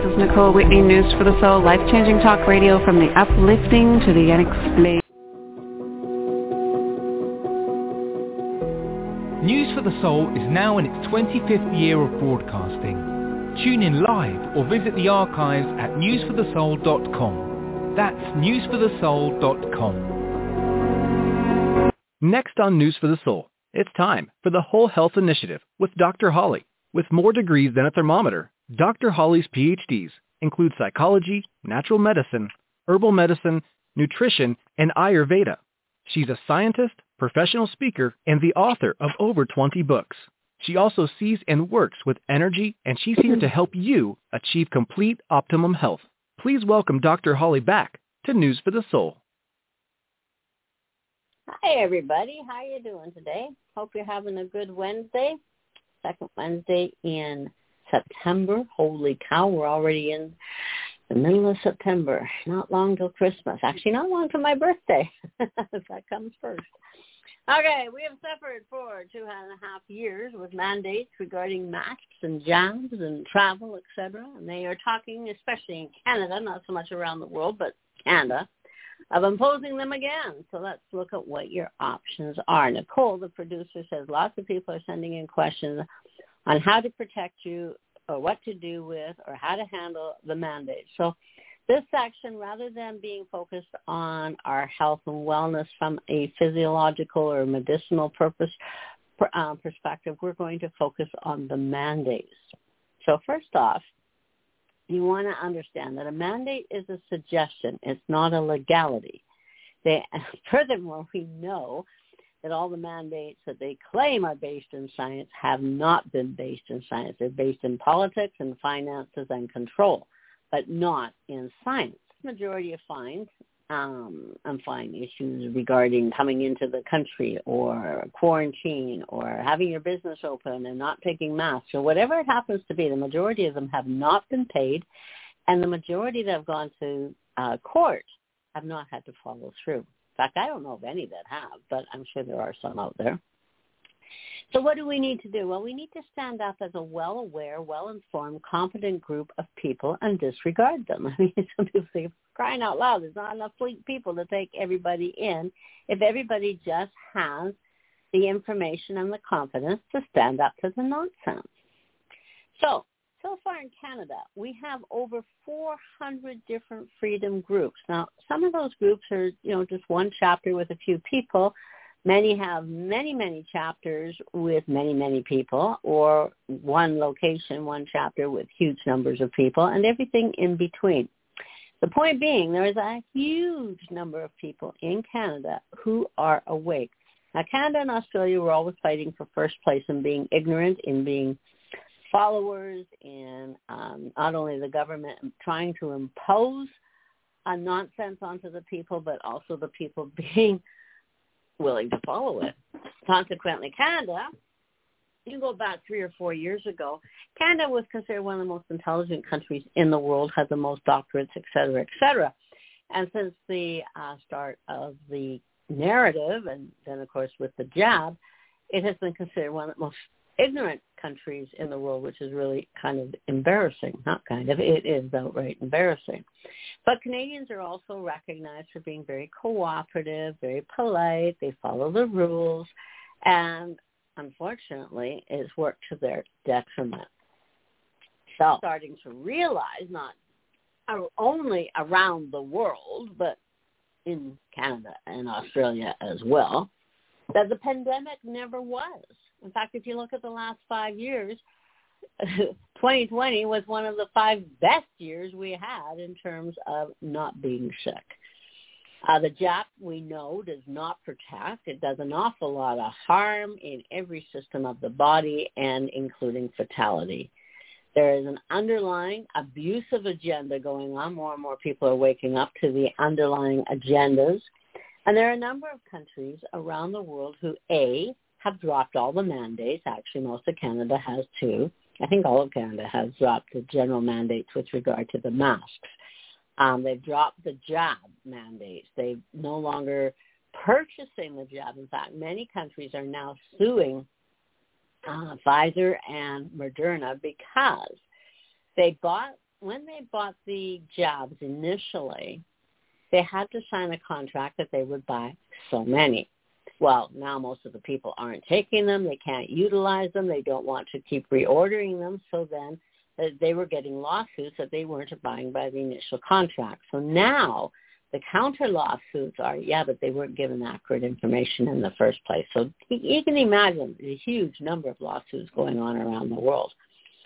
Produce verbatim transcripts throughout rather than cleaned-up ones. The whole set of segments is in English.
is Nicole Whitney, News for the Soul, life-changing talk radio from the uplifting to the unexplained. News for the Soul is now in its twenty-fifth year of broadcasting. Tune in live or visit the archives at news for the soul dot com. That's news for the soul dot com. Next on News for the Soul, it's time for the Whole Health Initiative with Doctor Holly. With more degrees than a thermometer, Doctor Holly's P H Ds include psychology, natural medicine, herbal medicine, nutrition, and Ayurveda. She's a scientist, professional speaker, and the author of over twenty books. She also sees and works with energy, and she's here to help you achieve complete optimum health. Please welcome Doctor Holly back to News for the Soul. Hi, everybody. How are you doing today? Hope you're having a good Wednesday. Second Wednesday in September. Holy cow, we're already in the middle of September. Not long till Christmas. Actually, not long till my birthday, if that comes first. Okay, we have suffered for two and a half years with mandates regarding masks and jabs and travel, et cetera. And they are talking, especially in Canada, not so much around the world, but Canada, of imposing them again. So let's look at what your options are. Nicole, the producer, says lots of people are sending in questions on how to protect you or what to do with or how to handle the mandate. So this section, rather than being focused on our health and wellness from a physiological or medicinal purpose uh, perspective, we're going to focus on the mandates. So first off, you want to understand that a mandate is a suggestion. It's not a legality. They, furthermore, we know that all the mandates that they claim are based in science have not been based in science. They're based in politics and finances and control, but not in science. The majority of fines um, and fine issues regarding coming into the country or quarantine or having your business open and not taking masks or whatever it happens to be, the majority of them have not been paid, and the majority that have gone to uh, court have not had to follow through. In fact, I don't know of any that have, but I'm sure there are some out there. So what do we need to do? Well, we need to stand up as a well-aware, well-informed, competent group of people and disregard them. I mean, some people say, crying out loud, there's not enough people to take everybody in if everybody just has the information and the confidence to stand up to the nonsense. So, so far in Canada, we have over four hundred different freedom groups. Now, some of those groups are, you know, just one chapter with a few people. Many have many, many chapters with many, many people, or one location, one chapter with huge numbers of people, and everything in between. The point being, there is a huge number of people in Canada who are awake. Now, Canada and Australia were always fighting for first place in being ignorant, in being followers, in um, not only the government trying to impose a nonsense onto the people, but also the people being willing to follow it. Consequently, Canada, you can go back three or four years ago, Canada was considered one of the most intelligent countries in the world, had the most doctorates, et cetera, et cetera. And since the uh, start of the narrative, and then, of course, with the jab, it has been considered one of the most ignorant countries in the world, which is really kind of embarrassing. Not kind of, it is outright embarrassing. But Canadians are also recognized for being very cooperative, very polite. They follow the rules, and unfortunately, it's worked to their detriment. So starting to realize, not only around the world, but in Canada and Australia as well, that the pandemic never was. In fact, if you look at the last five years, twenty twenty was one of the five best years we had in terms of not being sick. Uh, the jab, we know, does not protect. It does an awful lot of harm in every system of the body, and including fatality. There is an underlying abusive agenda going on. More and more people are waking up to the underlying agendas. And there are a number of countries around the world who, A, have dropped all the mandates. Actually, most of Canada has too. I think all of Canada has dropped the general mandates with regard to the masks. Um, they've dropped the jab mandates. They're no longer purchasing the jab. In fact, many countries are now suing uh, Pfizer and Moderna because they bought when they bought the jobs initially, they had to sign a contract that they would buy so many. Well, now most of the people aren't taking them. They can't utilize them. They don't want to keep reordering them. So then uh, they were getting lawsuits that they weren't abiding by the initial contract. So now the counter lawsuits are, yeah, but they weren't given accurate information in the first place. So you can imagine a huge number of lawsuits going on around the world.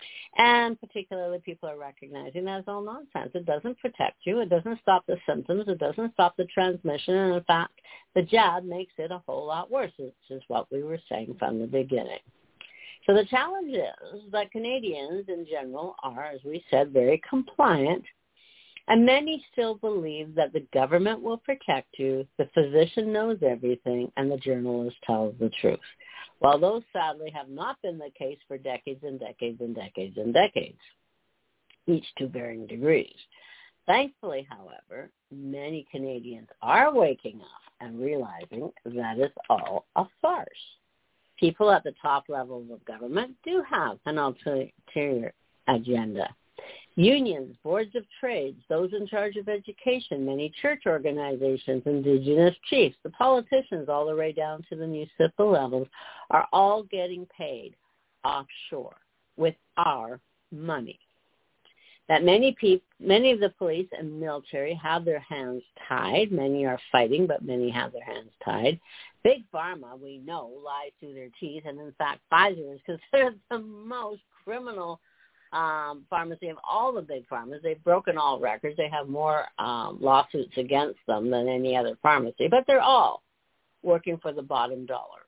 And particularly people are recognizing that it's all nonsense. It doesn't protect you. It doesn't stop the symptoms. It doesn't stop the transmission. And in fact, the jab makes it a whole lot worse, which is what we were saying from the beginning. So the challenge is that Canadians in general are, as we said, very compliant. And many still believe that the government will protect you, the physician knows everything, and the journalist tells the truth. While those sadly have not been the case for decades and decades and decades and decades, each to varying degrees. Thankfully, however, many Canadians are waking up and realizing that it's all a farce. People at the top levels of government do have an ulterior agenda. Unions, boards of trades, those in charge of education, many church organizations, indigenous chiefs, the politicians all the way down to the municipal levels are all getting paid offshore with our money. That many people, many of the police and military have their hands tied. Many are fighting, but many have their hands tied. Big Pharma, we know, lies through their teeth, and in fact, Pfizer is considered the most criminal Um, pharmacy of all the big pharmacies. They've broken all records. They have more um, lawsuits against them than any other pharmacy, but they're all working for the bottom dollar.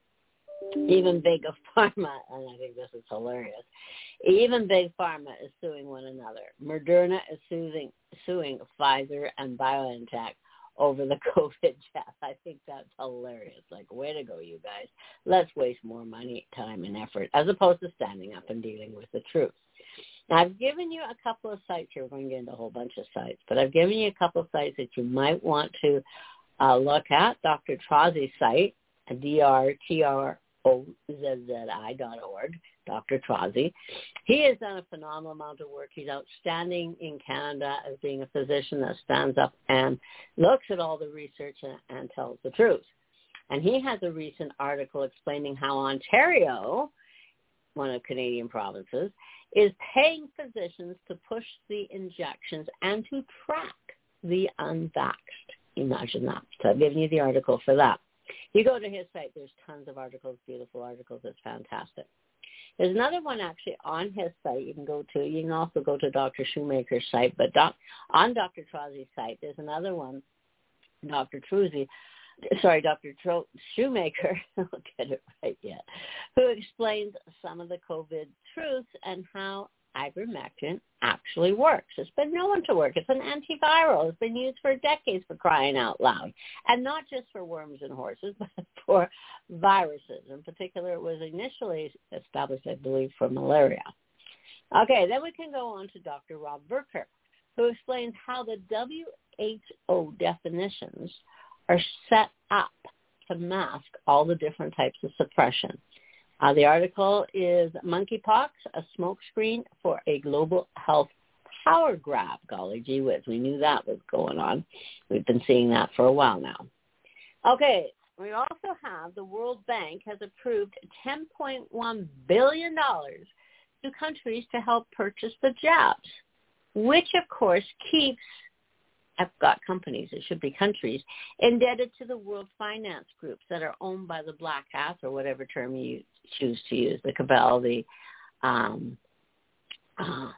Even Big Pharma, and I think this is hilarious, even Big Pharma is suing one another. Moderna is suing, suing Pfizer and BioNTech over the COVID jab. I think that's hilarious. Like, way to go, you guys. Let's waste more money, time, and effort, as opposed to standing up and dealing with the truth. Now, I've given you a couple of sites here. We're going to get into a whole bunch of sites, but I've given you a couple of sites that you might want to uh, look at. Doctor Trozi's site, D R T R O Z Z I dot org, Doctor Trozi. He has done a phenomenal amount of work. He's outstanding in Canada as being a physician that stands up and looks at all the research and, and tells the truth. And he has a recent article explaining how Ontario, one of Canadian provinces, is paying physicians to push the injections and to track the unvaxxed. Imagine that. So I've given you the article for that. You go to his site, there's tons of articles, beautiful articles. It's fantastic. There's another one actually on his site you can go to. You can also go to Doctor Shoemaker's site, but doc, on Doctor Trozi's site, there's another one, Doctor Trozi, sorry, Doctor Tro- Shoemaker, I'll get it right yet, who explains some of the COVID truths and how ivermectin actually works. It's been known to work. It's an antiviral. It's been used for decades, for crying out loud, and not just for worms and horses, but for viruses. In particular, it was initially established, I believe, for malaria. Okay, then we can go on to Doctor Rob Burker, who explains how the W H O definitions are set up to mask all the different types of suppression. Uh, the article is Monkeypox, a smokescreen for a global health power grab. Golly gee whiz, we knew that was going on. We've been seeing that for a while now. Okay, we also have the World Bank has approved ten point one billion dollars to countries to help purchase the jabs, which of course keeps I've got companies, it should be countries, indebted to the world finance groups that are owned by the black hats, or whatever term you choose to use, the cabal, the, um, uh,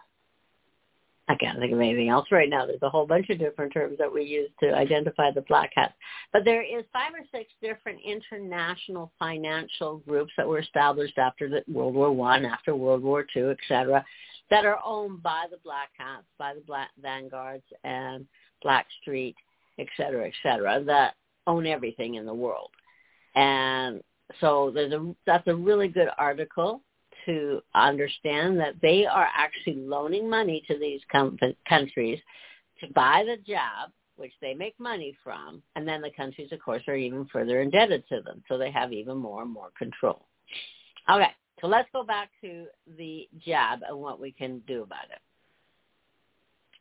I can't think of anything else right now. There's a whole bunch of different terms that we use to identify the black hats. But there is five or six different international financial groups that were established after the World War One, after World War Two, et cetera, that are owned by the black hats, by the black vanguards and Blackstreet, et cetera, et cetera, that own everything in the world. And so there's a, that's a really good article to understand that they are actually loaning money to these com- countries to buy the jab, which they make money from, and then the countries, of course, are even further indebted to them, so they have even more and more control. Okay, so let's go back to the jab and what we can do about it.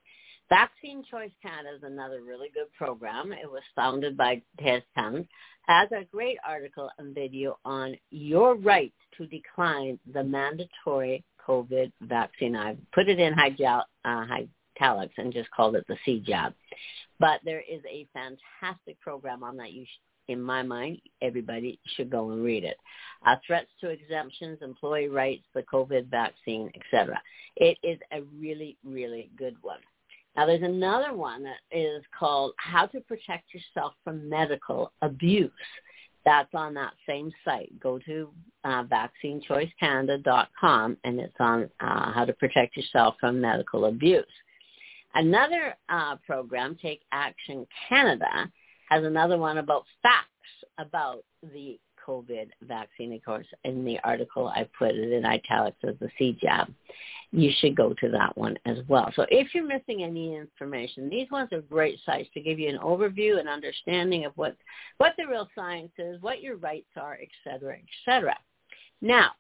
Vaccine Choice Canada is another really good program. It was founded by Ted Towns. Has a great article and video on your right to decline the mandatory COVID vaccine. I've put it in high-gel, uh, italics and just called it the C jab. But there is a fantastic program on that. You, sh- in my mind, everybody should go and read it. Uh, threats to exemptions, employee rights, the COVID vaccine, et cetera. It is a really, really good one. Now, there's another one that is called How to Protect Yourself from Medical Abuse. That's on that same site. Go to uh, vaccine choice canada dot com, and it's on uh, how to protect yourself from medical abuse. Another uh, program, Take Action Canada, has another one about facts about the COVID vaccine. Of course, in the article, I put it in italics as the C jab. You should go to that one as well. So if you're missing any information, these ones are great sites to give you an overview and understanding of what, what the real science is, what your rights are, et cetera, et cetera. Now,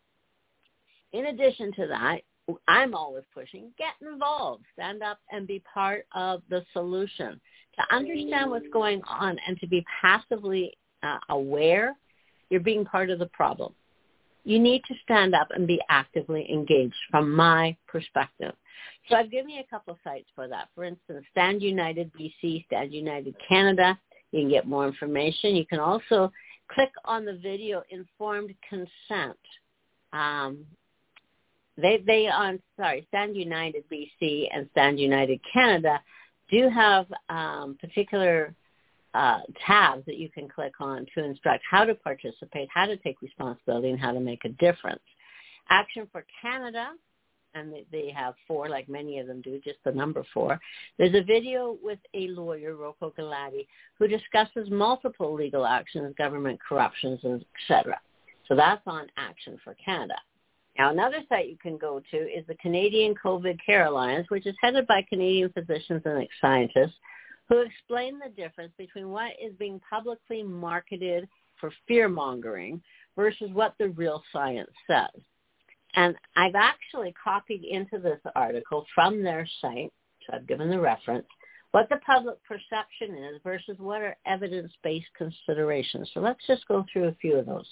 in addition to that, I'm always pushing, get involved, stand up and be part of the solution. To understand what's going on and to be passively uh, aware, you're being part of the problem. You need to stand up and be actively engaged from my perspective. So I've given you a couple of sites for that. For instance, Stand United B C, Stand United Canada. You can get more information. You can also click on the video Informed Consent. Um, they, they on, sorry, Stand United B C and Stand United Canada do have um, particular Uh, tabs that you can click on to instruct how to participate, how to take responsibility, and how to make a difference. Action for Canada, and they have four, like many of them do, just the number four. There's a video with a lawyer, Rocco Galati, who discusses multiple legal actions, government corruptions, et cetera. So that's on Action for Canada. Now, another site you can go to is the Canadian COVID Care Alliance, which is headed by Canadian physicians and scientists, who explain the difference between what is being publicly marketed for fear-mongering versus what the real science says. And I've actually copied into this article from their site, so I've given the reference, what the public perception is versus what are evidence-based considerations. So let's just go through a few of those.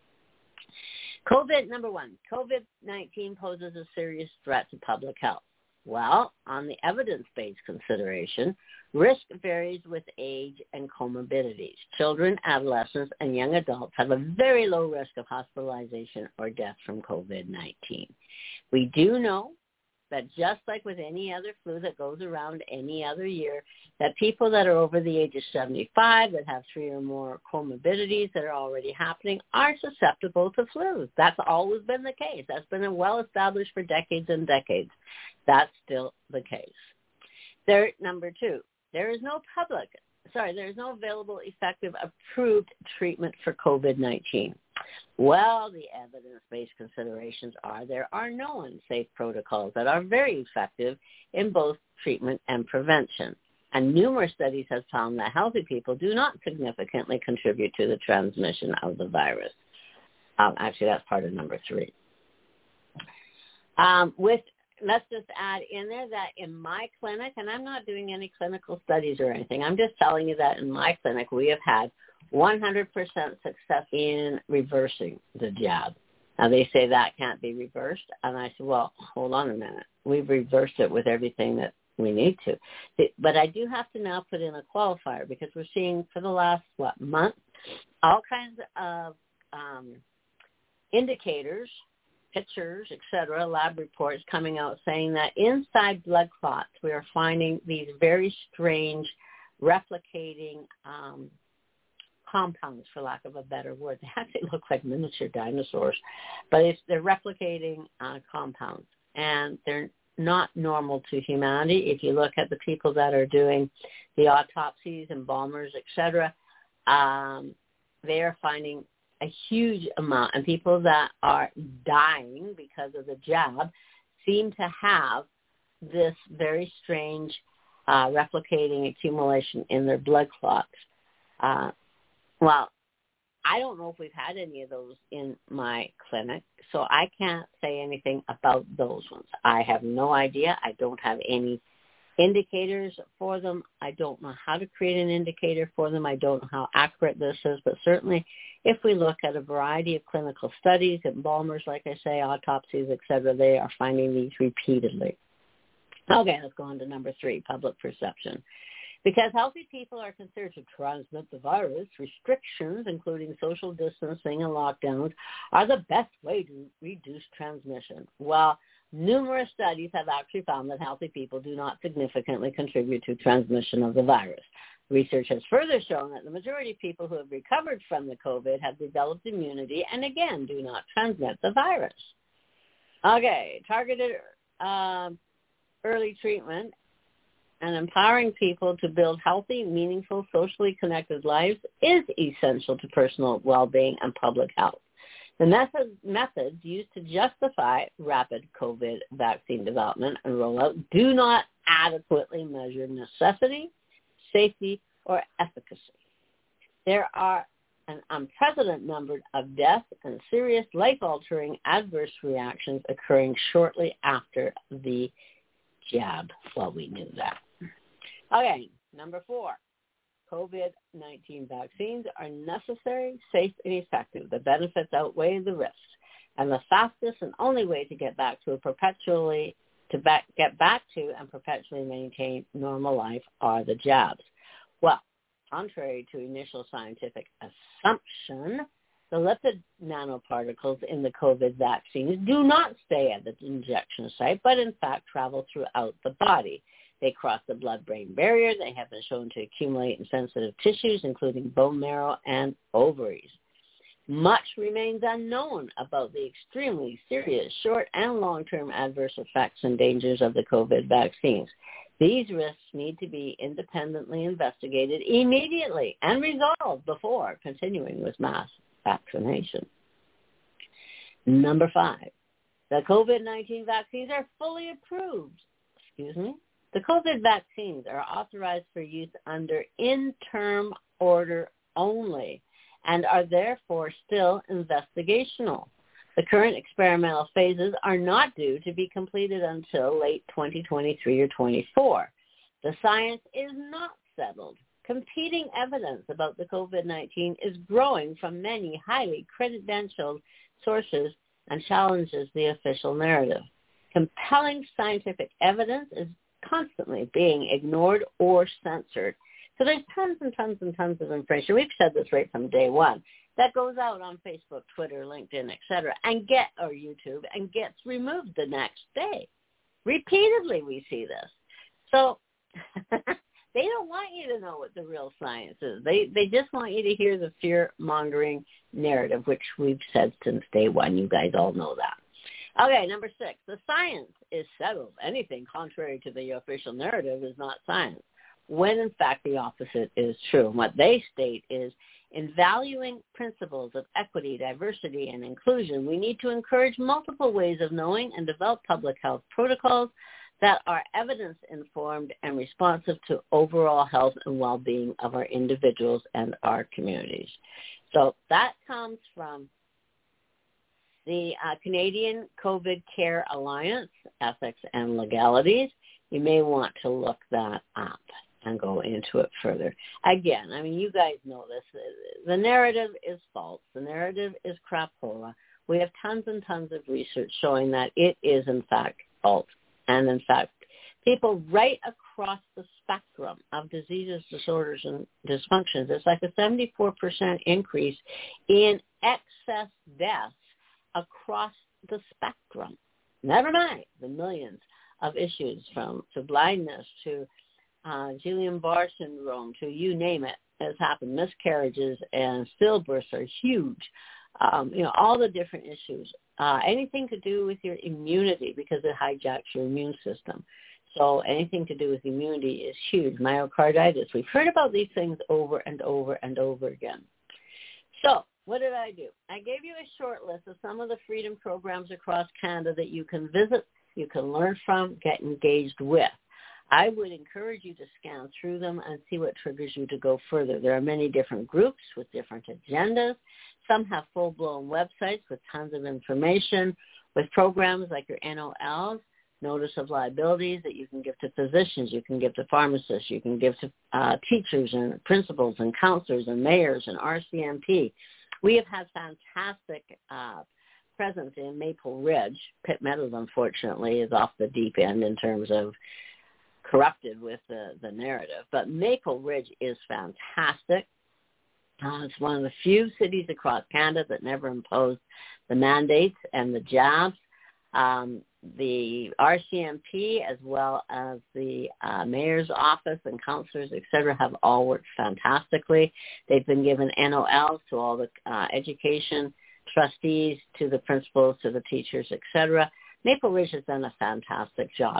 COVID, number one, COVID nineteen poses a serious threat to public health. Well, on the evidence-based consideration, risk varies with age and comorbidities. Children, adolescents, and young adults have a very low risk of hospitalization or death from COVID nineteen. We do know that just like with any other flu that goes around any other year, that people that are over the age of seventy-five that have three or more comorbidities that are already happening are susceptible to flu. That's always been the case. That's been well established for decades and decades. That's still the case. There, number two, there is no public, sorry, there is no available, effective, approved treatment for COVID nineteen. Well, the evidence-based considerations are there are no unsafe protocols that are very effective in both treatment and prevention. And numerous studies have found that healthy people do not significantly contribute to the transmission of the virus. Um, actually, that's part of number three. Um, with Let's just add in there that in my clinic, and I'm not doing any clinical studies or anything, I'm just telling you that in my clinic we have had one hundred percent success in reversing the jab. Now, they say that can't be reversed, and I said, well, hold on a minute. We've reversed it with everything that we need to. But I do have to now put in a qualifier because we're seeing for the last, what, month, all kinds of um, indicators, pictures, et cetera, lab reports coming out saying that inside blood clots, we are finding these very strange replicating um, compounds, for lack of a better word. They actually look like miniature dinosaurs, but it's, they're replicating uh, compounds, and they're not normal to humanity. If you look at the people that are doing the autopsies, embalmers, et cetera, um, they are finding a huge amount, and people that are dying because of the jab seem to have this very strange uh, replicating accumulation in their blood clots. Uh, well, I don't know if we've had any of those in my clinic, so I can't say anything about those ones. I have no idea. I don't have any Indicators for them, I don't know how to create an indicator for them. I don't know how accurate this is, but certainly if we look at a variety of clinical studies, embalmers, like I say, autopsies, et cetera, they are finding these repeatedly. Okay, let's go on to number three, public perception. Because healthy people are considered to transmit the virus, restrictions, including social distancing and lockdowns, are the best way to reduce transmission. Well, numerous studies have actually found that healthy people do not significantly contribute to transmission of the virus. Research has further shown that the majority of people who have recovered from the COVID have developed immunity and, again, do not transmit the virus. Okay, targeted uh, early treatment and empowering people to build healthy, meaningful, socially connected lives is essential to personal well-being and public health. The method, methods used to justify rapid COVID vaccine development and rollout do not adequately measure necessity, safety, or efficacy. There are an unprecedented number of deaths and serious life-altering adverse reactions occurring shortly after the jab. Well, we knew that. Okay, number four. COVID nineteen vaccines are necessary, safe, and effective. The benefits outweigh the risks. And the fastest and only way to get back to a perpetually to back, get back to and perpetually maintain normal life are the jabs. Well, contrary to initial scientific assumption, the lipid nanoparticles in the COVID vaccines do not stay at the injection site, but in fact travel throughout the body. They cross the blood-brain barrier. They have been shown to accumulate in sensitive tissues, including bone marrow and ovaries. Much remains unknown about the extremely serious short and long-term adverse effects and dangers of the COVID vaccines. These risks need to be independently investigated immediately and resolved before continuing with mass vaccination. Number five, the COVID nineteen vaccines are fully approved. Excuse me. The COVID vaccines are authorized for use under interim order only and are therefore still investigational. The current experimental phases are not due to be completed until late twenty twenty-three or twenty-four. The science is not settled. Competing evidence about the COVID nineteen is growing from many highly credentialed sources and challenges the official narrative. Compelling scientific evidence is constantly being ignored or censored. So there's tons and tons and tons of information. We've said this right from day one. That goes out on Facebook, Twitter, LinkedIn, et cetera, and get or YouTube and gets removed the next day. Repeatedly we see this. So they don't want you to know what the real science is. They they just want you to hear the fear-mongering narrative, which we've said since day one. You guys all know that. Okay, number six, the science is settled. Anything contrary to the official narrative is not science, when in fact the opposite is true. And what they state is, in valuing principles of equity, diversity, and inclusion, we need to encourage multiple ways of knowing and develop public health protocols that are evidence-informed and responsive to overall health and well-being of our individuals and our communities. So that comes from the uh, Canadian COVID Care Alliance, Ethics and Legalities. You may want to look that up and go into it further. Again, I mean, you guys know this. The narrative is false. The narrative is crapola. We have tons and tons of research showing that it is, in fact, false. And, in fact, people right across the spectrum of diseases, disorders, and dysfunctions, it's like a seventy-four percent increase in excess deaths across the spectrum. Never mind the millions of issues from to blindness to uh, Guillain-Barré syndrome to you name it has happened. Miscarriages and stillbirths are huge. Um, you know, all the different issues. Uh, anything to do with your immunity because it hijacks your immune system. So anything to do with immunity is huge. Myocarditis. We've heard about these things over and over and over again. So what did I do? I gave you a short list of some of the freedom programs across Canada that you can visit, you can learn from, get engaged with. I would encourage you to scan through them and see what triggers you to go further. There are many different groups with different agendas. Some have full-blown websites with tons of information, with programs like your N O Ls. notice of liabilities that you can give to physicians, you can give to pharmacists, you can give to uh, teachers and principals and counselors and mayors and R C M P. We have had fantastic uh, presence in Maple Ridge. Pitt Meadows, unfortunately, is off the deep end in terms of corrupted with the, the narrative. But Maple Ridge is fantastic. Uh, it's one of the few cities across Canada that never imposed the mandates and the jabs. Um, the R C M P as well as the uh, mayor's office and counselors, et cetera, have all worked fantastically. They've been given N O Ls to all the uh, education trustees, to the principals, to the teachers, et cetera. Maple Ridge has done a fantastic job.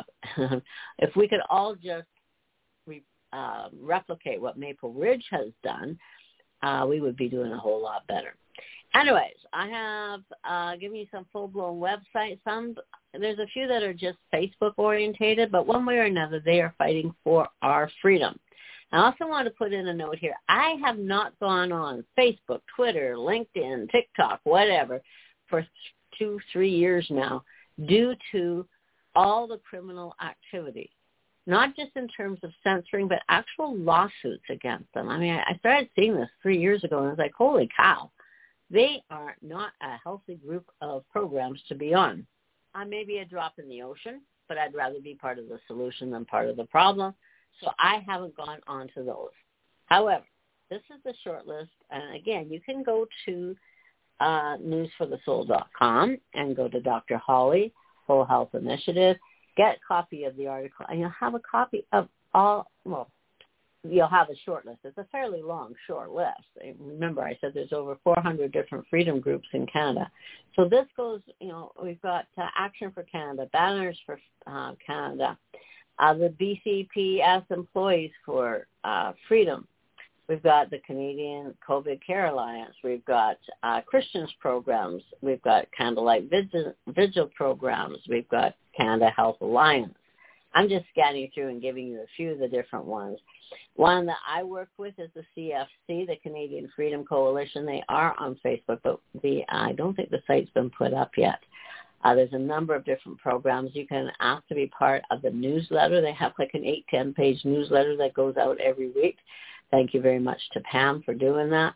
If we could all just re, uh, replicate what Maple Ridge has done, uh, we would be doing a whole lot better. Anyways, I have uh, given you some full-blown websites. Some there's a few that are just Facebook-orientated, but one way or another, they are fighting for our freedom. I also want to put in a note here. I have not gone on Facebook, Twitter, LinkedIn, TikTok, whatever, for two, three years now due to all the criminal activity, not just in terms of censoring, but actual lawsuits against them. I mean, I started seeing this three years ago, and I was like, holy cow. They are not a healthy group of programs to be on. I may be a drop in the ocean, but I'd rather be part of the solution than part of the problem. So I haven't gone on to those. However, this is the short list. And again, you can go to uh, news for the soul dot com and go to Doctor Holly, Whole Health Initiative, get a copy of the article, and you'll have a copy of all, well, you'll have a short list. It's a fairly long, short list. Remember, I said there's over four hundred different freedom groups in Canada. So this goes, you know, we've got uh, Action for Canada, Banners for uh, Canada, uh, the B C P S Employees for uh, Freedom. We've got the Canadian COVID Care Alliance. We've got uh, Christians programs. We've got Candlelight Vigil, Vigil programs. We've got Canada Health Alliance. I'm just scanning through and giving you a few of the different ones. One that I work with is the C F C, the Canadian Freedom Coalition. They are on Facebook, but the I don't think the site's been put up yet. Uh, there's a number of different programs. You can ask to be part of the newsletter. They have like an eight, ten-page newsletter that goes out every week. Thank you very much to Pam for doing that.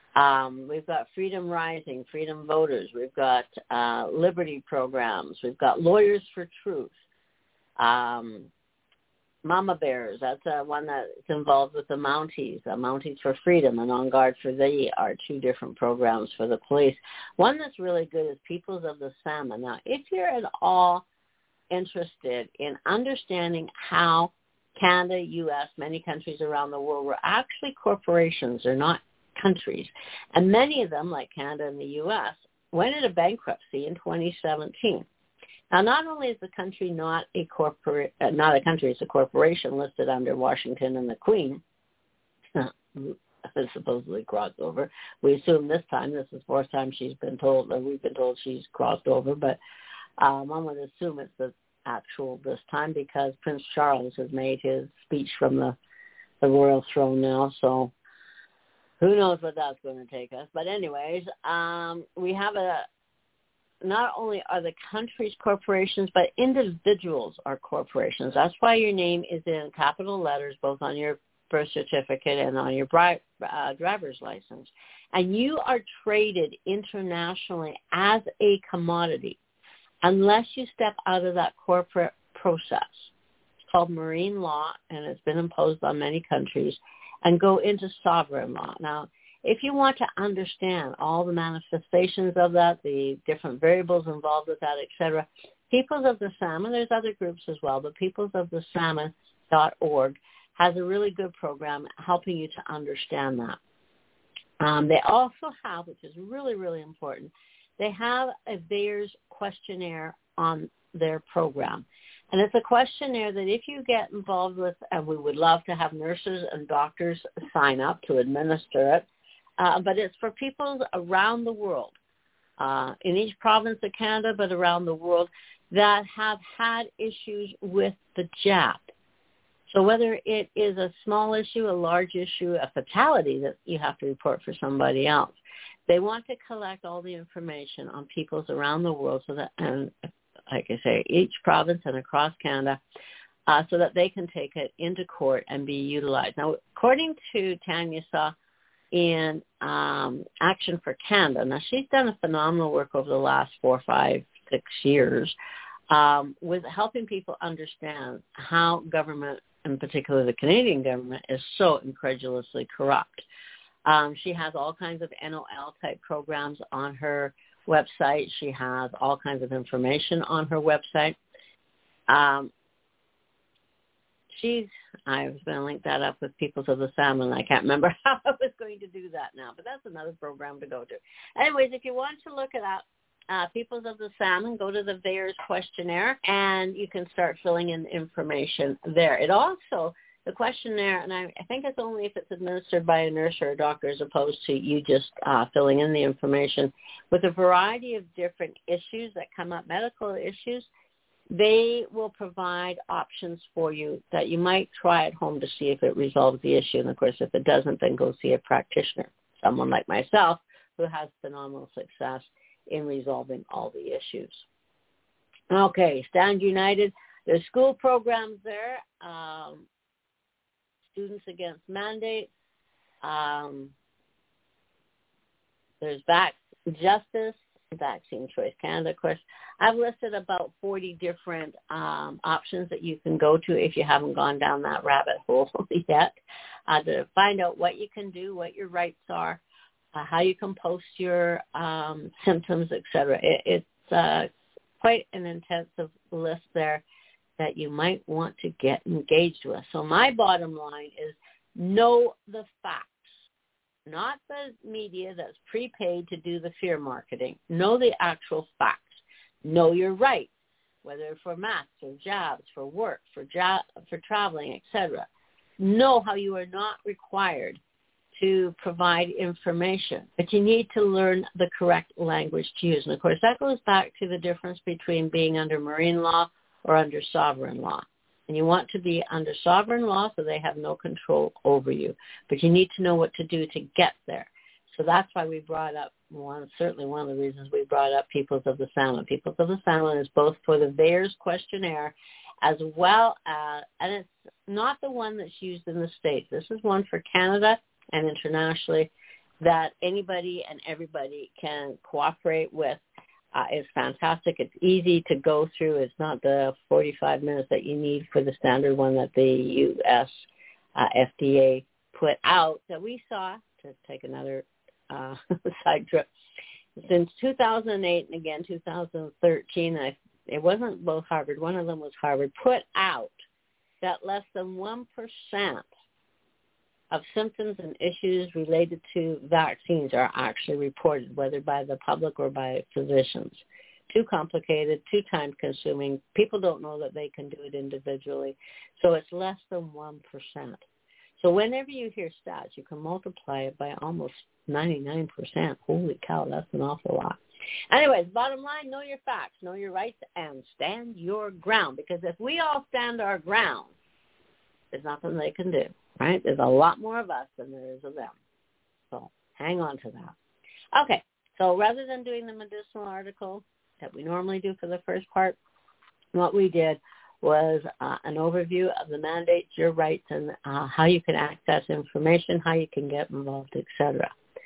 Um, we've got Freedom Rising, Freedom Voters. We've got uh, Liberty programs. We've got Lawyers for Truth. Um, Mama Bears, that's uh, one that's involved with the Mounties. Uh, Mounties for Freedom and On Guard for Thee are two different programs for the police. One that's really good is Peoples of the Salmon. Now, if you're at all interested in understanding how Canada, U S, many countries around the world were actually corporations, they're not countries, and many of them, like Canada and the U S, went into bankruptcy in twenty seventeen. Now, not only is the country not a corporate, uh, not a country, it's a corporation listed under Washington and the Queen, supposedly crossed over. We assume this time, this is the fourth time she's been told, or we've been told she's crossed over, but um, one would assume it's the actual this time because Prince Charles has made his speech from the, the royal throne now, so who knows what that's going to take us. But anyways, um, we have a, not only are the countries corporations, but individuals are corporations. That's why your name is in capital letters, both on your birth certificate and on your bri- uh, driver's license. And you are traded internationally as a commodity unless you step out of that corporate process. It's called marine law, and it's been imposed on many countries, and go into sovereign law. Now, if you want to understand all the manifestations of that, the different variables involved with that, et cetera, Peoples of the Salmon, there's other groups as well, but peoples of the salmon dot org has a really good program helping you to understand that. Um, they also have, which is really, really important, they have a V A E R S questionnaire on their program. And it's a questionnaire that if you get involved with, and we would love to have nurses and doctors sign up to administer it, uh, but it's for people around the world, uh, in each province of Canada, but around the world, that have had issues with the jab. So whether it is a small issue, a large issue, a fatality that you have to report for somebody else, they want to collect all the information on peoples around the world so that, and like I say, each province and across Canada, uh, so that they can take it into court and be utilized. Now, according to Tanya Saw in um, Action for Canada, now she's done a phenomenal work over the last four, five, six years um, with helping people understand how government, in particular the Canadian government, is so incredulously corrupt. Um, she has all kinds of N O L-type programs on her website. She has all kinds of information on her website. Um, she's, I was going to link that up with Peoples of the Salmon. I can't remember how I was going to do that now, but that's another program to go to. Anyways, if you want to look it up, uh, Peoples of the Salmon, go to the V A E R S questionnaire, and you can start filling in information there. It also, the questionnaire, and I, I think it's only if it's administered by a nurse or a doctor as opposed to you just uh, filling in the information, with a variety of different issues that come up, medical issues, they will provide options for you that you might try at home to see if it resolves the issue. And, of course, if it doesn't, then go see a practitioner, someone like myself who has phenomenal success in resolving all the issues. Okay, Stand United. There's school programs there. Um, Students Against Mandates. Um, there's Vax Justice, Vaccine Choice Canada, of course. I've listed about forty different um, options that you can go to if you haven't gone down that rabbit hole yet, uh, to find out what you can do, what your rights are, uh, how you can post your um, symptoms, et cetera. It, it's uh, quite an intensive list there that you might want to get engaged with. So my bottom line is know the facts, not the media that's prepaid to do the fear marketing. Know the actual facts. Know your rights, whether for masks or jobs, for work, for job, for traveling, et cetera. Know how you are not required to provide information, but you need to learn the correct language to use. And, of course, that goes back to the difference between being under marine law or under sovereign law. And you want to be under sovereign law so they have no control over you. But you need to know what to do to get there. So that's why we brought up, one, certainly one of the reasons we brought up Peoples of the Salmon. Peoples of the Salmon is both for the V A E R S questionnaire as well as, and it's not the one that's used in the States. This is one for Canada and internationally that anybody and everybody can cooperate with. Uh, it's fantastic. It's easy to go through. It's not the forty-five minutes that you need for the standard one that the U S uh, F D A put out that we saw, to take another uh, side trip, since two thousand eight and again two thousand thirteen, I, it wasn't both Harvard, one of them was Harvard, put out that less than one percent of symptoms and issues related to vaccines are actually reported, whether by the public or by physicians. Too complicated, too time-consuming. People don't know that they can do it individually. So it's less than one percent. So whenever you hear stats, you can multiply it by almost ninety-nine percent. Holy cow, that's an awful lot. Anyways, bottom line, know your facts, know your rights, and stand your ground. Because if we all stand our ground, there's nothing they can do. Right? There's a lot more of us than there is of them. So hang on to that. Okay. So rather than doing the medicinal article that we normally do for the first part, what we did was uh, an overview of the mandates, your rights, and uh, how you can access information, how you can get involved, et cetera.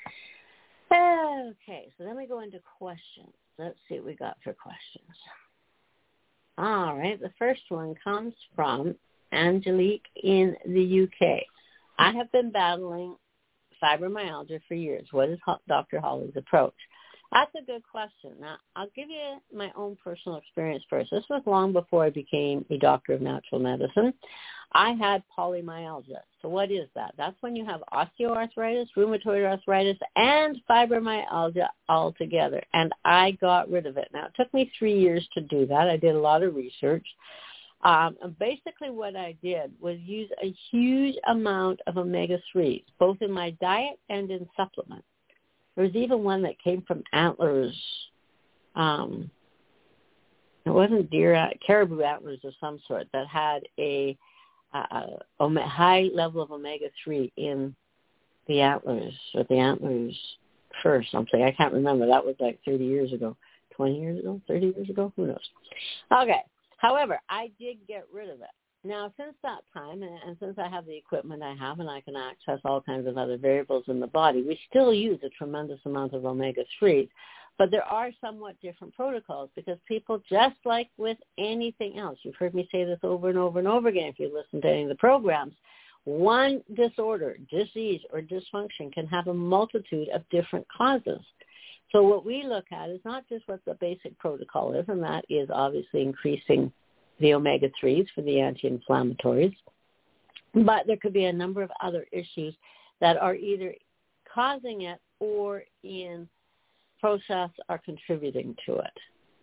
Okay. So then we go into questions. Let's see what we got for questions. All right. The first one comes from Angelique in the U K. I have been battling fibromyalgia for years. What is Doctor Holly's approach? That's a good question. Now, I'll give you my own personal experience first. This was long before I became a doctor of natural medicine. I had polymyalgia. So what is that? That's when you have osteoarthritis, rheumatoid arthritis, and fibromyalgia all together. And I got rid of it. Now, it took me three years to do that. I did a lot of research. Um, and basically what I did was use a huge amount of omega threes, both in my diet and in supplements. There was even one that came from antlers. Um, it wasn't deer, caribou antlers of some sort that had a, a, a high level of omega three in the antlers, or the antlers fur, something. I can't remember. That was like thirty years ago, twenty years ago, thirty years ago, who knows. Okay. However, I did get rid of it. Now, since that time, and, and since I have the equipment I have and I can access all kinds of other variables in the body, we still use a tremendous amount of omega threes. But there are somewhat different protocols because people, just like with anything else, you've heard me say this over and over and over again if you listen to any of the programs, one disorder, disease, or dysfunction can have a multitude of different causes. So what we look at is not just what the basic protocol is, and that is obviously increasing the omega threes for the anti-inflammatories, but there could be a number of other issues that are either causing it or in process are contributing to it.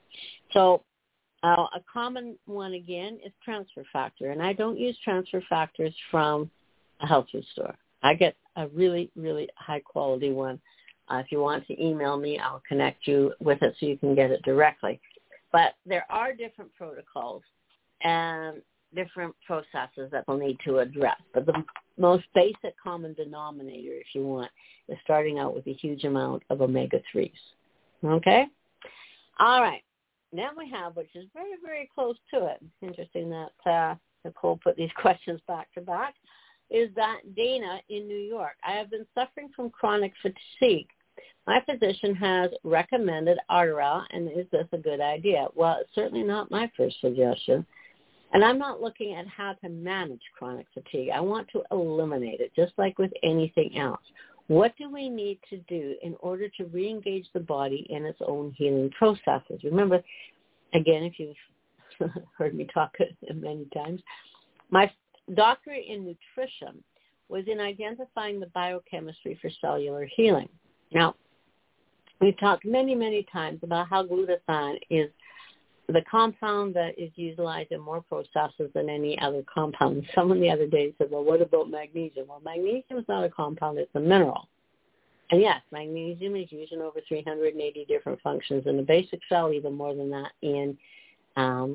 So uh, a common one, again, is transfer factor, and I don't use transfer factors from a health food store. I get a really, really high-quality one. Uh, if you want to email me, I'll connect you with it so you can get it directly. But there are different protocols and different processes that we'll need to address. But the most basic common denominator, if you want, is starting out with a huge amount of omega threes. Okay? All right. Then we have, which is very, very close to it, interesting that uh, Nicole put these questions back to back, is that Dana in New York. I have been suffering from chronic fatigue. My physician has recommended Arteral, and is this a good idea? Well, it's certainly not my first suggestion. And I'm not looking at how to manage chronic fatigue. I want to eliminate it, just like with anything else. What do we need to do in order to re-engage the body in its own healing processes? Remember, again, if you've heard me talk many times, my doctorate in nutrition was in identifying the biochemistry for cellular healing. Now, we've talked many, many times about how glutathione is the compound that is utilized in more processes than any other compound. Someone the other day said, well, what about magnesium? Well, magnesium is not a compound, it's a mineral. And yes, magnesium is used in over three hundred eighty different functions in a basic cell, even more than that in um,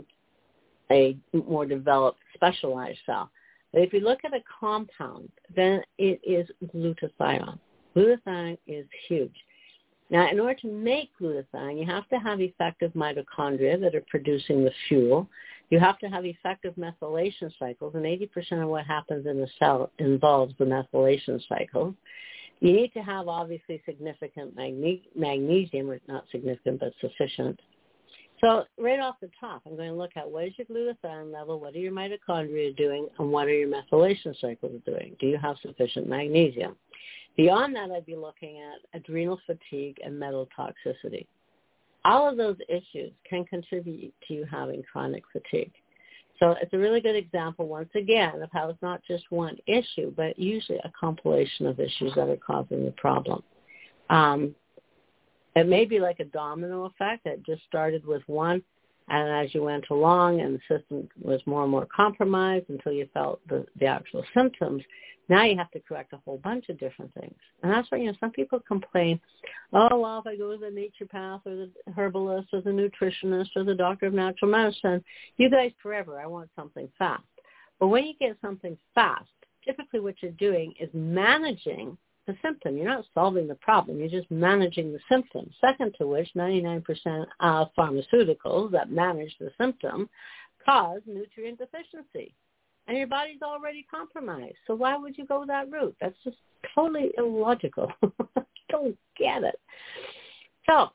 a more developed, specialized cell. But if you look at a compound, then it is glutathione. Glutathione is huge. Now, in order to make glutathione, you have to have effective mitochondria that are producing the fuel. You have to have effective methylation cycles, and eighty percent of what happens in the cell involves the methylation cycle. You need to have, obviously, significant magne- magnesium, or not significant, but sufficient. So right off the top, I'm going to look at what is your glutathione level, what are your mitochondria doing, and what are your methylation cycles doing? Do you have sufficient magnesium? Beyond that, I'd be looking at adrenal fatigue and metal toxicity. All of those issues can contribute to you having chronic fatigue. So it's a really good example, once again, of how it's not just one issue, but usually a compilation of issues that are causing the problem. Um, it may be like a domino effect that just started with one, and as you went along and the system was more and more compromised until you felt the, the actual symptoms, now you have to correct a whole bunch of different things. And that's why, you know, some people complain, oh, well, if I go to the naturopath or the herbalist or the nutritionist or the doctor of natural medicine, you guys forever, I want something fast. But when you get something fast, typically what you're doing is managing the symptom. You're not solving the problem. You're just managing the symptom. Second to which, ninety-nine percent of pharmaceuticals that manage the symptom cause nutrient deficiency. And your body's already compromised. So why would you go that route? That's just totally illogical. Don't get it. So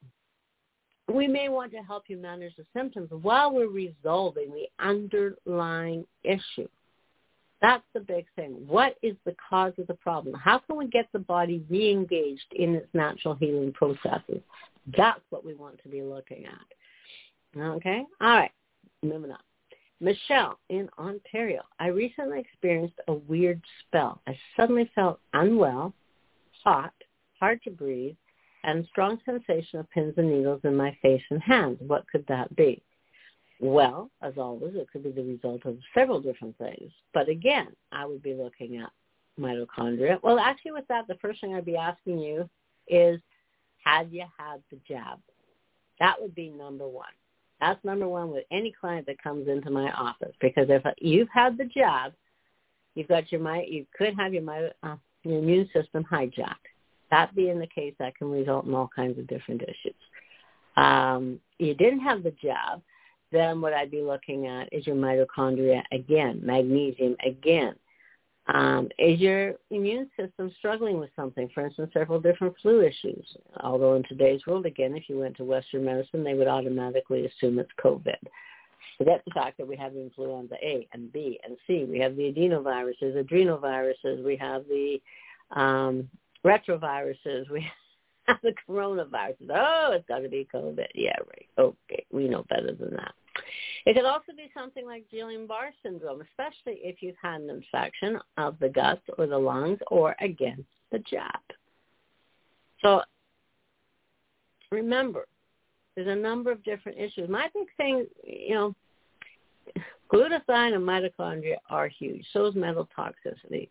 we may want to help you manage the symptoms while we're resolving the underlying issue. That's the big thing. What is the cause of the problem? How can we get the body re-engaged in its natural healing processes? That's what we want to be looking at. Okay? All right. Moving on. Michelle in Ontario. I recently experienced a weird spell. I suddenly felt unwell, hot, hard to breathe, and strong sensation of pins and needles in my face and hands. What could that be? Well, as always, it could be the result of several different things. But again, I would be looking at mitochondria. Well, actually with that, the first thing I'd be asking you is, have you had the jab? That would be number one. That's number one with any client that comes into my office, because if you've had the jab, you've got your you could have your, uh, your immune system hijacked. That being the case, that can result in all kinds of different issues. um, you didn't have the jab, then what I'd be looking at is your mitochondria again, magnesium again. Um, is your immune system struggling with something? For instance, several different flu issues. Although in today's world, again, if you went to Western medicine, they would automatically assume it's COVID. Forget the fact that we have influenza A and B and C. We have the adenoviruses, adrenoviruses. We have the um, retroviruses. We have the coronaviruses. Oh, it's got to be COVID. Yeah, right. Okay, we know better than that. It could also be something like Guillain-Barré syndrome, especially if you've had an infection of the gut or the lungs or, again, the jab. So remember, there's a number of different issues. My big thing, you know, glutathione and mitochondria are huge. So is metal toxicity.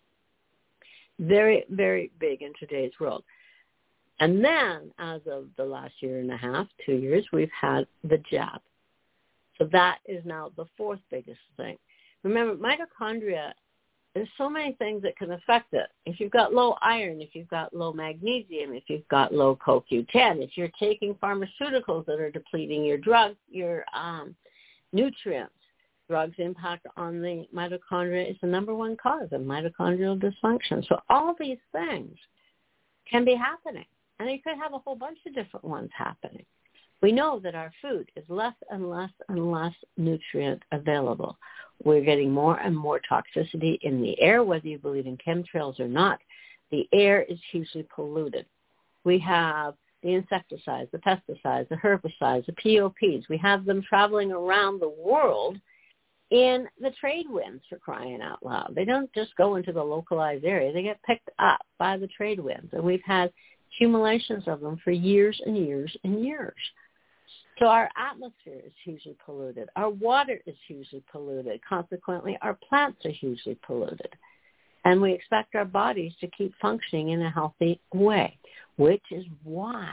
Very, very big in today's world. And then, as of the last year and a half, two years, we've had the jab. So that is now the fourth biggest thing. Remember, mitochondria, there's so many things that can affect it. If you've got low iron, if you've got low magnesium, if you've got low C O Q ten, if you're taking pharmaceuticals that are depleting your drugs, your um, nutrients, drugs impact on the mitochondria is the number one cause of mitochondrial dysfunction. So all these things can be happening. And you could have a whole bunch of different ones happening. We know that our food is less and less and less nutrient available. We're getting more and more toxicity in the air, whether you believe in chemtrails or not. The air is hugely polluted. We have the insecticides, the pesticides, the herbicides, the P O Ps. We have them traveling around the world in the trade winds, for crying out loud. They don't just go into the localized area. They get picked up by the trade winds. And we've had accumulations of them for years and years and years. So our atmosphere is hugely polluted. Our water is hugely polluted. Consequently, our plants are hugely polluted. And we expect our bodies to keep functioning in a healthy way, which is why,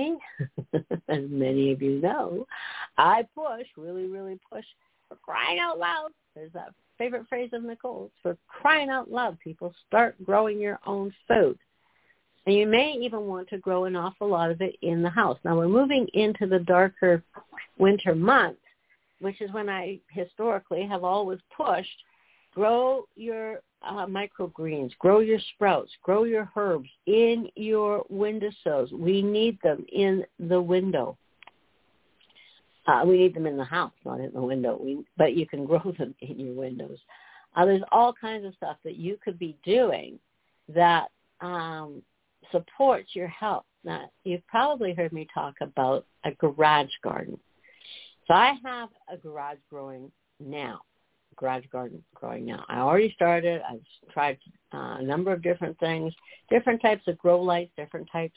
as many of you know, I push, really, really push, for crying out loud. There's that favorite phrase of Nicole's, for crying out loud, people, start growing your own food. And you may even want to grow an awful lot of it in the house. Now, we're moving into the darker winter months, which is when I historically have always pushed, grow your uh, microgreens, grow your sprouts, grow your herbs in your windowsills. We need them in the window. Uh, we need them in the house, not in the window, we, but you can grow them in your windows. Uh, there's all kinds of stuff that you could be doing that um, supports your health. Now, you've probably heard me talk about a garage garden. So I have a garage growing now, garage garden growing now. I already started. I've tried uh, a number of different things, different types of grow lights, different types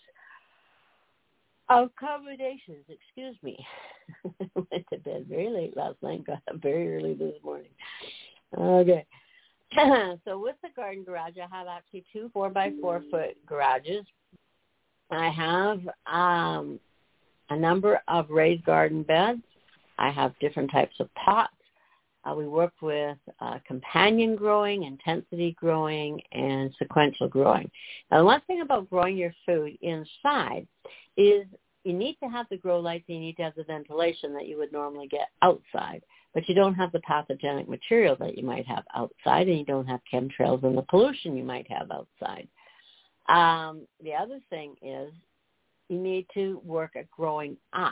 of combinations. Excuse me. Went to bed very late last night, got up very early this morning. Okay. So with the garden garage, I have actually two four by four foot garages. I have um, a number of raised garden beds. I have different types of pots. Uh, we work with uh, companion growing, intensity growing, and sequential growing. Now, the one thing about growing your food inside is you need to have the grow lights, and you need to have the ventilation that you would normally get outside. But you don't have the pathogenic material that you might have outside, and you don't have chemtrails and the pollution you might have outside. Um, the other thing is you need to work at growing up.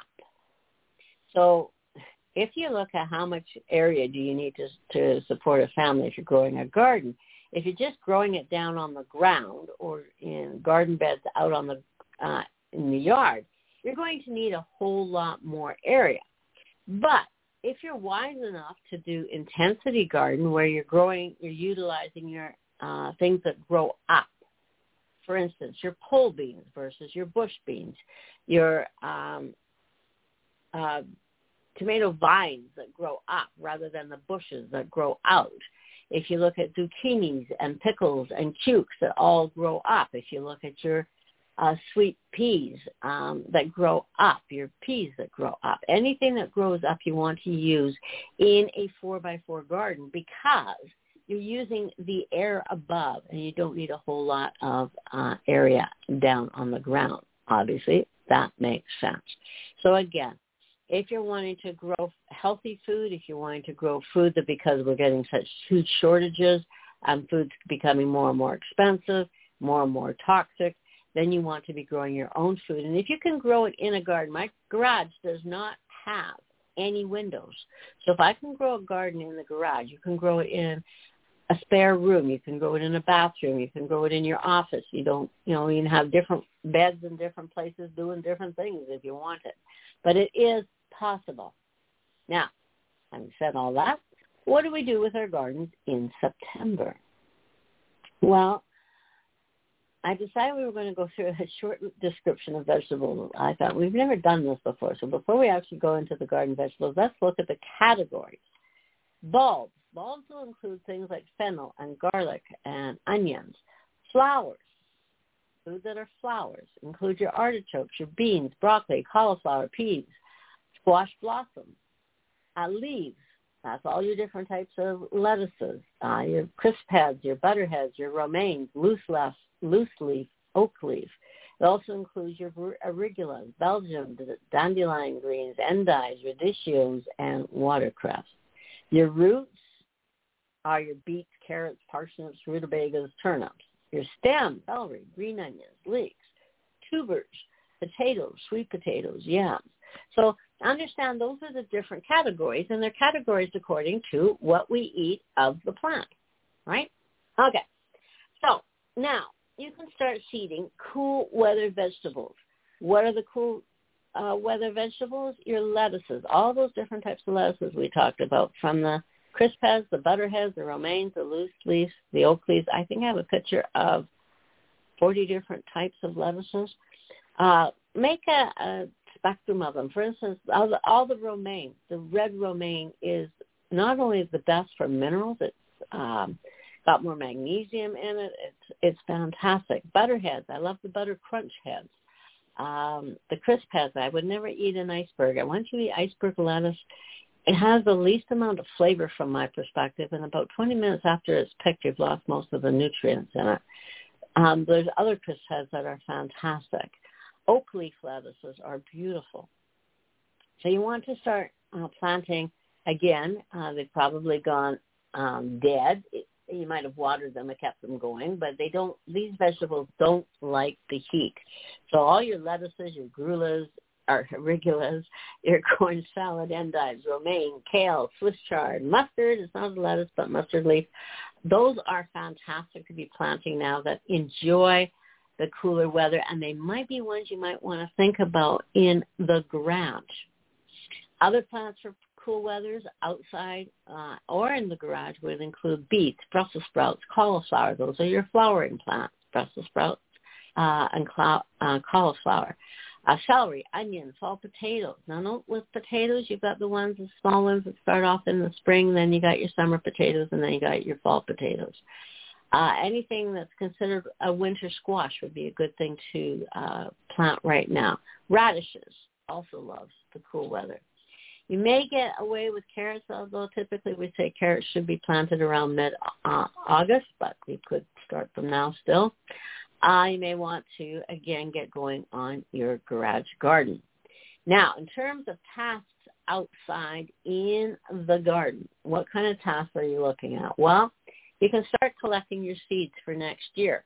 So if you look at how much area do you need to, to support a family if you're growing a garden, if you're just growing it down on the ground or in garden beds out on the uh, in the yard, you're going to need a whole lot more area. But if you're wise enough to do intensity garden where you're growing, you're utilizing your uh, things that grow up, for instance, your pole beans versus your bush beans, your um, uh, tomato vines that grow up rather than the bushes that grow out. If you look at zucchinis and pickles and cukes that all grow up, if you look at your Uh, sweet peas um, that grow up, your peas that grow up. Anything that grows up you want to use in a four by four garden because you're using the air above and you don't need a whole lot of uh, area down on the ground. Obviously, that makes sense. So again, if you're wanting to grow healthy food, if you're wanting to grow food that because we're getting such huge shortages and food's becoming more and more expensive, more and more toxic, then you want to be growing your own food. And if you can grow it in a garden, my garage does not have any windows. So if I can grow a garden in the garage, you can grow it in a spare room. You can grow it in a bathroom. You can grow it in your office. You don't, you know, you can have different beds in different places doing different things if you want it. But it is possible. Now, having said all that, what do we do with our gardens in September? Well, I decided we were going to go through a short description of vegetables. I thought we've never done this before. So before we actually go into the garden vegetables, let's look at the categories. Bulbs. Bulbs will include things like fennel and garlic and onions. Flowers. Food that are flowers. Include your artichokes, your beans, broccoli, cauliflower, peas, squash blossoms. Uh, leaves. That's all your different types of lettuces. Uh, your crisp heads, your butterheads, your romaines, loose leaf, loose leaf, oak leaf. It also includes your arugula, Belgium, dandelion greens, endives, radicchios, and watercress. Your roots are your beets, carrots, parsnips, rutabagas, turnips. Your stem, celery, green onions, leeks, tubers, potatoes, sweet potatoes, yams. So understand those are the different categories, and they're categories according to what we eat of the plant, right? Okay. So now you can start seeding cool weather vegetables. What are the cool uh, weather vegetables? Your lettuces, all those different types of lettuces we talked about, from the crisp heads, the butterheads, the romaines, the loose leaves, the oak leaves. I think I have a picture of forty different types of lettuces. Uh, make a, a spectrum of them. For instance, all the, all the romaine, the red romaine is not only the best for minerals, it's um, got more magnesium in it. It's it's fantastic. Butterheads, I love the butter crunch heads. Um, the crisp heads, I would never eat an iceberg. Once you eat iceberg lettuce, it has the least amount of flavor from my perspective, and about twenty minutes after it's picked, you've lost most of the nutrients in it. Um, there's other crisp heads that are fantastic. Oak leaf lettuces are beautiful. So you want to start uh, planting, again, uh, they've probably gone um, dead. It, you might have watered them and kept them going, but they don't, these vegetables don't like the heat. So all your lettuces, your grulas, or arugulas, your corn salad, endives, romaine, kale, Swiss chard, mustard, it's not a lettuce, but mustard leaf. Those are fantastic to be planting now that enjoy the cooler weather, and they might be ones you might want to think about in the garage. Other plants for cool weathers outside uh, or in the garage would include beets, Brussels sprouts, cauliflower. Those are your flowering plants, Brussels sprouts uh, and clou- uh, cauliflower. Uh, celery, onion, fall potatoes. Now, note with potatoes, you've got the ones, the small ones that start off in the spring, then you got your summer potatoes, and then you got your fall potatoes. Uh, anything that's considered a winter squash would be a good thing to uh, plant right now. Radishes also loves the cool weather. You may get away with carrots, although typically we say carrots should be planted around mid-August, but we could start from now still. Uh, you may want to, again, get going on your garage garden. Now, in terms of tasks outside in the garden, what kind of tasks are you looking at? Well, you can start collecting your seeds for next year.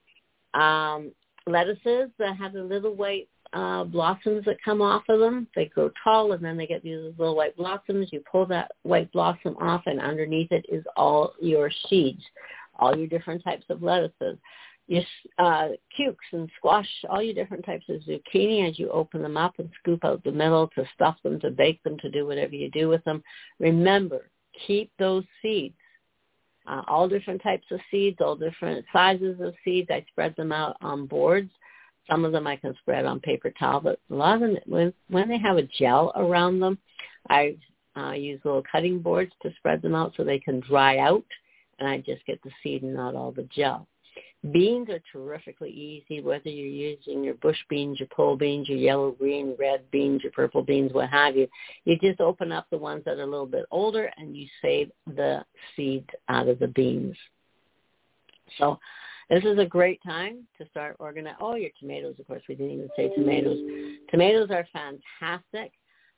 Um, lettuces that have the little white uh, blossoms that come off of them, they grow tall, and then they get these little white blossoms. You pull that white blossom off, and underneath it is all your seeds, all your different types of lettuces. Your uh, cukes and squash, all your different types of zucchini, as you open them up and scoop out the middle to stuff them, to bake them, to do whatever you do with them. Remember, keep those seeds. Uh, all different types of seeds, all different sizes of seeds. I spread them out on boards. Some of them I can spread on paper towel, but a lot of them, when, when they have a gel around them, I uh, use little cutting boards to spread them out so they can dry out, and I just get the seed and not all the gel. Beans are terrifically easy, whether you're using your bush beans, your pole beans, your yellow, green, red beans, your purple beans, what have you. You just open up the ones that are a little bit older, and you save the seeds out of the beans. So This is a great time to start organizing. Oh, your tomatoes, of course. We didn't even say tomatoes. Tomatoes are fantastic.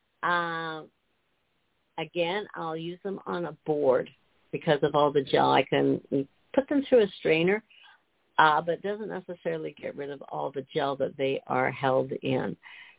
Um, again, I'll use them on a board because of all the gel. I can put them through a strainer, uh, but it doesn't necessarily get rid of all the gel that they are held in.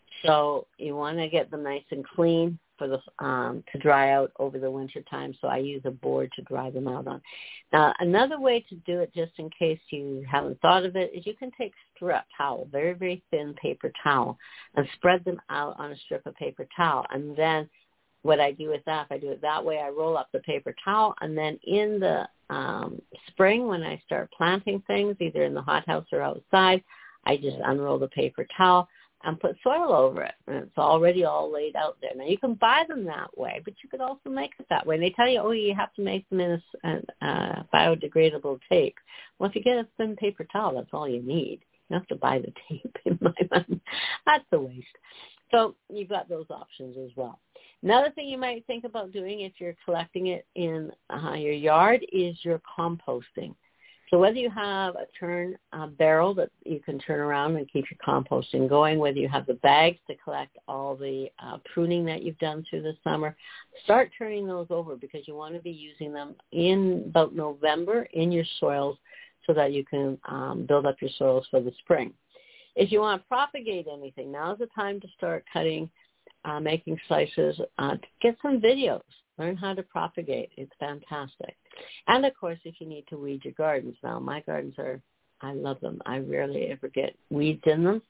So you want to get them nice and clean for the um, to dry out over the winter time. So I use a board to dry them out on. Now, another way to do it, just in case you haven't thought of it, is you can take strip towel, very, very thin paper towel, and spread them out on a strip of paper towel. And then what I do with that, if I do it that way, I roll up the paper towel, and then in the um, spring when I start planting things, either in the hothouse or outside, I just unroll the paper towel and put soil over it, and it's already all laid out there. Now, you can buy them that way, but you could also make it that way. And they tell you, oh, you have to make them in a uh, biodegradable tape. Well, if you get a thin paper towel, that's all you need. You don't have to buy the tape, in my mind. That's a waste. So you've got those options as well. Another thing you might think about doing if you're collecting it in uh, your yard is your composting. So whether you have a turn uh, barrel that you can turn around and keep your composting going, whether you have the bags to collect all the uh, pruning that you've done through the summer, start turning those over because you want to be using them in about November in your soils so that you can um, build up your soils for the spring. If you want to propagate anything, now's the time to start cutting, uh, making slices, uh, get some videos. Learn how to propagate. It's fantastic. And, of course, if you need to weed your gardens. Now, my gardens are, I love them. I rarely ever get weeds in them.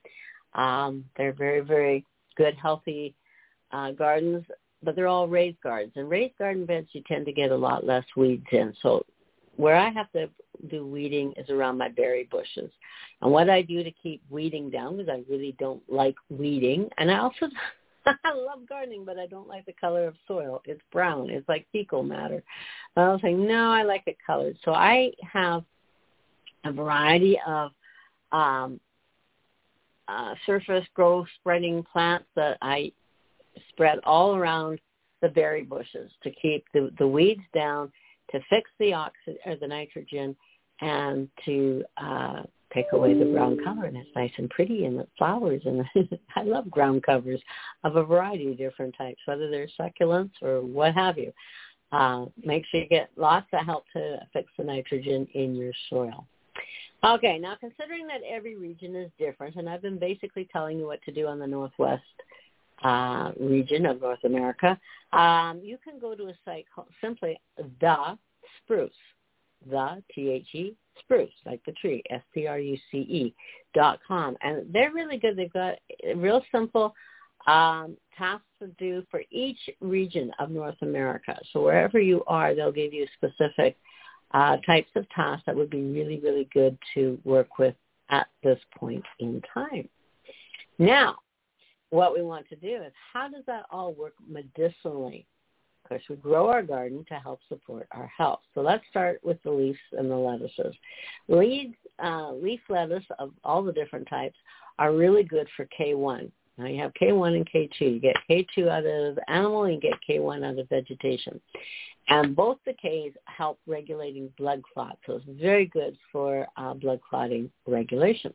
Um, they're very, very good, healthy uh, gardens, but they're all raised gardens. And raised garden beds, you tend to get a lot less weeds in. So where I have to do weeding is around my berry bushes. And what I do to keep weeding down, because I really don't like weeding, and I also I love gardening, but I don't like the color of soil. It's brown. It's like fecal matter. I was like, no, I like it colored. So I have a variety of um, uh, surface growth spreading plants that I spread all around the berry bushes to keep the, the weeds down, to fix the oxygen or the nitrogen, and to uh, take away the brown color, and it's nice and pretty, and it flowers, and I love ground covers of a variety of different types, whether they're succulents or what have you. Uh, make sure you get lots of help to fix the nitrogen in your soil. Okay, now considering that every region is different, and I've been basically telling you what to do on the Northwest uh, region of North America, um, you can go to a site called simply The Spruce, the, T H E, Spruce, like the tree, S P R U C E, dot com. And they're really good. They've got real simple um, tasks to do for each region of North America. So wherever you are, they'll give you specific uh, types of tasks that would be really, really good to work with at this point in time. Now, what we want to do is, how does that all work medicinally? Of course, we grow our garden to help support our health. So let's start with the leaves and the lettuces. Leaves, uh, leaf lettuce of all the different types are really good for K one. Now, you have K one and K two. You get K two out of animal and you get K one out of vegetation. And both the Ks help regulating blood clots. So it's very good for uh, blood clotting regulation.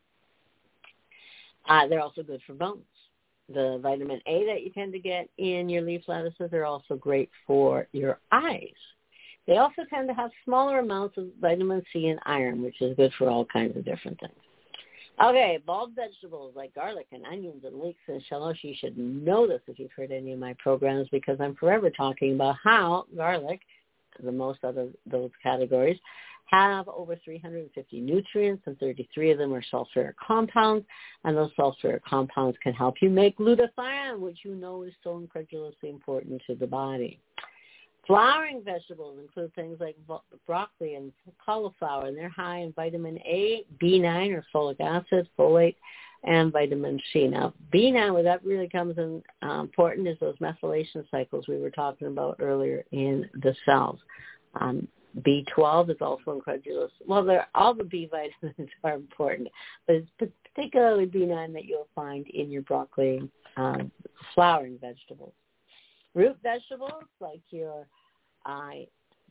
Uh, they're also good for bones. The vitamin A that you tend to get in your leaf lettuces are also great for your eyes. They also tend to have smaller amounts of vitamin C and iron, which is good for all kinds of different things. Okay, bulb vegetables like garlic and onions and leeks and shallots. You should know this if you've heard any of my programs, because I'm forever talking about how garlic, the most of those categories, have over three hundred fifty nutrients, and thirty-three of them are sulfuric compounds, and those sulfuric compounds can help you make glutathione, which you know is so incredulously important to the body. Flowering vegetables include things like broccoli and cauliflower, and they're high in vitamin A, B nine or folic acid, folate, and vitamin C. Now, B nine, where that really comes in uh, important, is those methylation cycles we were talking about earlier in the cells. Um, B twelve is also incredulous. Well, they're, all the B vitamins are important, but it's particularly B nine that you'll find in your broccoli um, flowering vegetables. Root vegetables like your uh,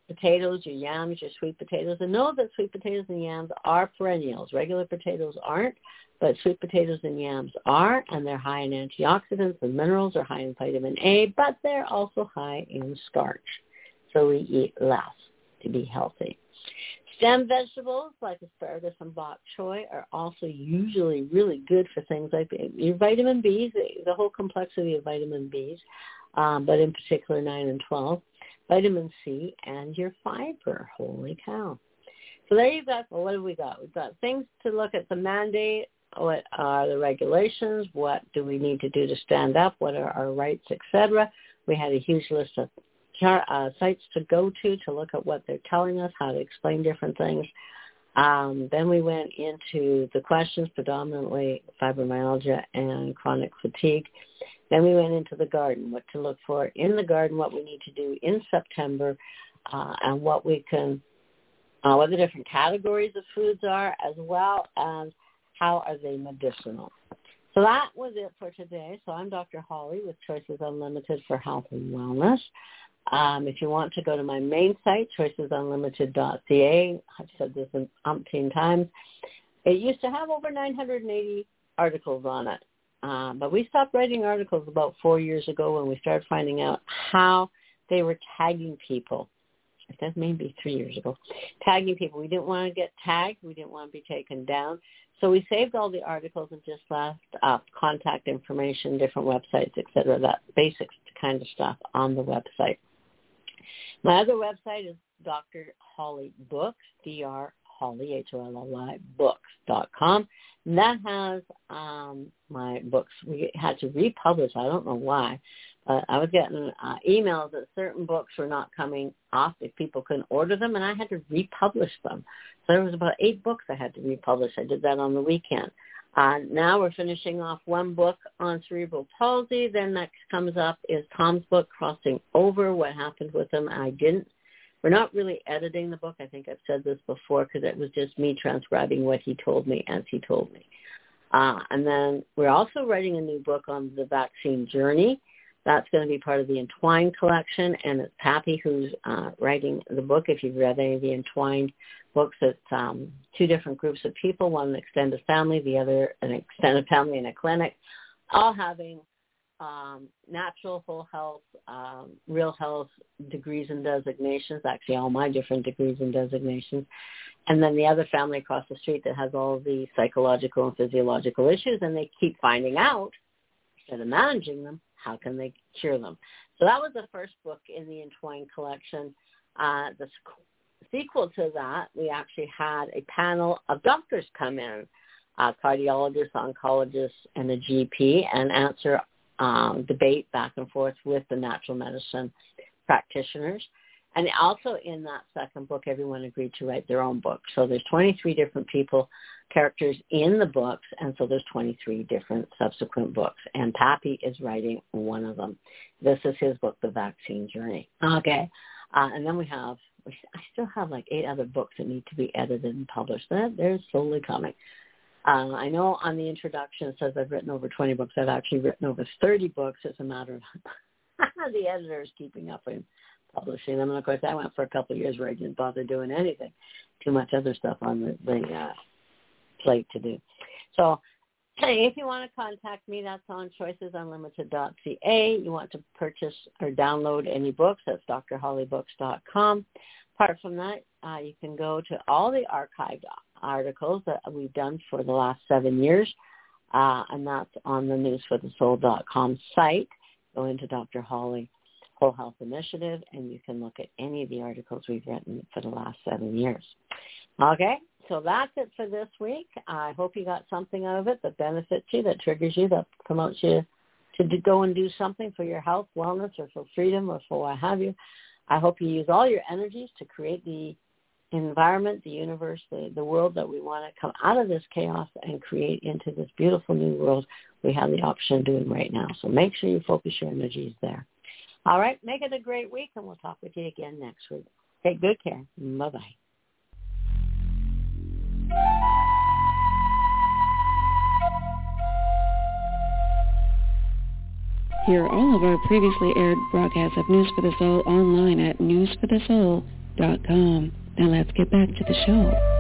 potatoes, your yams, your sweet potatoes. And know that sweet potatoes and yams are perennials. Regular potatoes aren't, but sweet potatoes and yams are, and they're high in antioxidants and minerals. They're high in vitamin A, but they're also high in starch. So we eat less to be healthy. Stem vegetables like asparagus and bok choy are also usually really good for things like your vitamin B's, the whole complexity of vitamin B's, um, but in particular nine and twelve, vitamin C, and your fiber. Holy cow. So there you go. Well, what have we got? We've got things to look at the mandate. What are the regulations? What do we need to do to stand up? What are our rights, et cetera? We had a huge list of uh, sites to go to to look at what they're telling us, how to explain different things. Um, then we went into the questions, predominantly fibromyalgia and chronic fatigue. Then we went into the garden, what to look for in the garden, what we need to do in September, uh, and what we can, uh, what the different categories of foods are, as well as how are they medicinal. So that was it for today. So I'm Doctor Holly with Choices Unlimited for Health and Wellness. Um, if you want to go to my main site, choices unlimited dot c a, I've said this an umpteen times. It used to have over nine hundred eighty articles on it. Uh, but we stopped writing articles about four years ago when we started finding out how they were tagging people. I think maybe three years ago. Tagging people. We didn't want to get tagged. We didn't want to be taken down. So we saved all the articles and just left uh, contact information, different websites, et cetera, that basic kind of stuff on the website. My other website is Doctor Holly Books, D R Holly, H O L L Y, books dot com. And that has um, my books. We had to republish. I don't know why. But I was getting uh, emails that certain books were not coming off if people couldn't order them, and I had to republish them. So there was about eight books I had to republish. I did that on the weekend. Uh, now we're finishing off one book on cerebral palsy. Then next comes up is Tom's book, Crossing Over, What Happened with Him. I didn't. We're not really editing the book. I think I've said this before because it was just me transcribing what he told me as he told me. Uh, and then we're also writing a new book on the vaccine journey. That's going to be part of the Entwined collection, and it's Pappy who's uh, writing the book. If you've read any of the Entwined books, it's um, two different groups of people, one an extended family, the other an extended family in a clinic, all having um, natural, whole health, um, real health degrees and designations, actually all my different degrees and designations, and then the other family across the street that has all the psychological and physiological issues, and they keep finding out, instead of managing them, how can they cure them? So that was the first book in the Entwined collection. Uh, the sequel to that, we actually had a panel of doctors come in, uh, cardiologists, oncologists, and a G P, and answer um, debate back and forth with the natural medicine practitioners. And also in that second book, everyone agreed to write their own book. So there's twenty-three different people, characters in the books, and so there's twenty-three different subsequent books. And Pappy is writing one of them. This is his book, The Vaccine Journey. Okay. Uh, and then we have, I still have like eight other books that need to be edited and published. That They're slowly coming. Uh, I know on the introduction it says I've written over twenty books. I've actually written over thirty books. It's a matter of the editors keeping up and publishing them. And, of course, I went for a couple of years where I didn't bother doing anything. Too much other stuff on the, the uh, plate to do. So hey, if you want to contact me, that's on choices unlimited dot c a. You want to purchase or download any books, that's D R holly books dot com. Apart from that, uh, you can go to all the archived articles that we've done for the last seven years, uh, and that's on the news for the soul dot com site. Go into Doctor Holly Whole Health Initiative, and you can look at any of the articles we've written for the last seven years. Okay, so that's it for this week. I hope you got something out of it that benefits you, that triggers you, that promotes you to do, go and do something for your health, wellness, or for freedom, or for what have you. I hope you use all your energies to create the environment, the universe, the, the world that we want to come out of this chaos and create into this beautiful new world we have the option of doing right now. So make sure you focus your energies there. All right, make it a great week, and we'll talk with you again next week. Take good care. Bye-bye. Hear all of our previously aired broadcasts of News for the Soul online at news for the soul dot com. Now let's get back to the show.